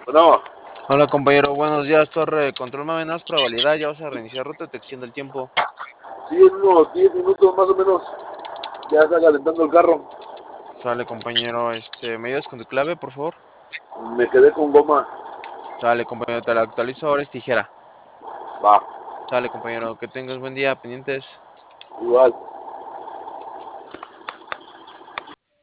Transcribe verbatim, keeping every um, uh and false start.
No, Hola compañero, buenos días, torre de control, más menos probabilidad, ya vas a reiniciar ruta, te extiendo el tiempo. sí, en unos diez minutos más o menos ya está calentando el carro. Sale compañero, este, ¿me ayudas con tu clave, por favor? Me quedé con goma. Sale compañero, te la actualizo, ahora es tijera. Va, Sale compañero, que tengas buen día, pendientes. igual.